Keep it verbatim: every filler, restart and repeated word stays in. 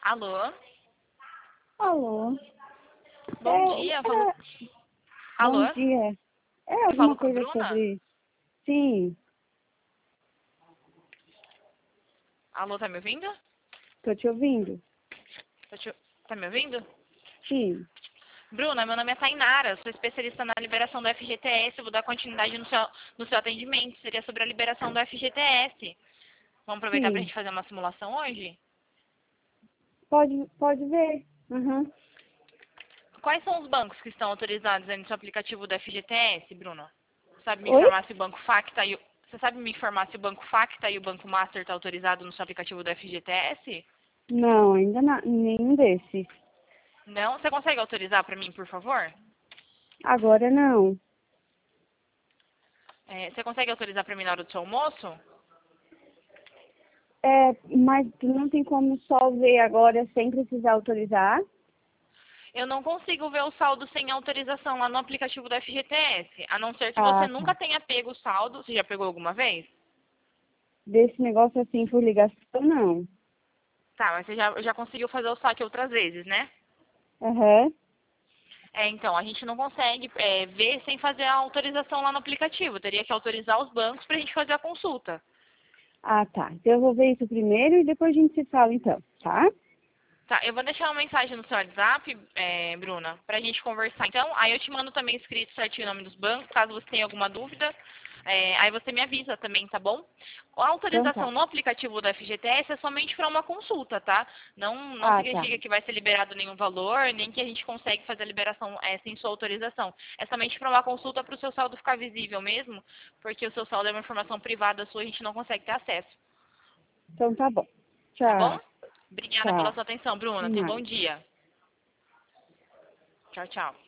Alô? Alô? Bom É, dia, falou... é, bom Alô? dia. É Eu falo alguma com a coisa Bruna? sobre... Sim, Alô, tá me ouvindo? tô te ouvindo. Tá, te... tá me ouvindo? Sim. Bruna, meu nome é Tainara, sou especialista na liberação do F G T S, eu vou dar continuidade no seu, no seu atendimento, seria sobre a liberação do F G T S. Vamos aproveitar pra Sim. gente fazer uma simulação hoje? Pode, pode ver. Uhum. Quais são os bancos que estão autorizados aí no seu aplicativo do F G T S, Bruna? Sabe me Oi? informar se o Banco Facta e o... Você sabe me informar se o Banco Facta e o Banco Master está autorizado no seu aplicativo do F G T S? Não, ainda não, nenhum desses. Não? Você consegue autorizar para mim, por favor? Agora não. É, você consegue autorizar para mim na hora do seu almoço? É, mas não tem como só ver agora sem precisar autorizar? Eu não consigo ver o saldo sem autorização lá no aplicativo do F G T S, a não ser que você Ah, nunca tá. tenha pego o saldo. Você já pegou alguma vez? Desse negócio assim por ligação, não. Tá, mas você já, já conseguiu fazer o saque outras vezes, né? Aham. É, então, a gente não consegue é, ver sem fazer a autorização lá no aplicativo. Teria que autorizar os bancos para a gente fazer a consulta. Ah, tá. Então eu vou ver isso primeiro e depois a gente se fala então, tá? Tá, eu vou deixar uma mensagem no seu WhatsApp, é, Bruna, pra gente conversar. Então, aí eu te mando também escrito certinho o nome dos bancos, caso você tenha alguma dúvida. É, aí você me avisa também, tá bom? A Então autorização tá. no aplicativo do F G T S é somente para uma consulta, tá? Não, não Ah, tá. significa que vai ser liberado nenhum valor, nem que a gente consegue fazer a liberação é, sem sua autorização. É somente para uma consulta para o seu saldo ficar visível mesmo, porque o seu saldo é uma informação privada sua, a gente não consegue ter acesso, Então tá bom. tá bom? Tchau. Obrigada pela Tchau. sua atenção, Bruna. De Tenha um nada. bom dia. Tchau, tchau.